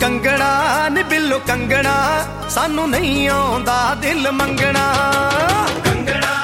ਕੰਗਣਾ ਨੀ ਬਿੱਲੋ ਕੰਗਣਾ, ਸਾਨੂੰ ਨਹੀਂ ਆਉਂਦਾ ਦਿਲ ਮੰਗਣਾ।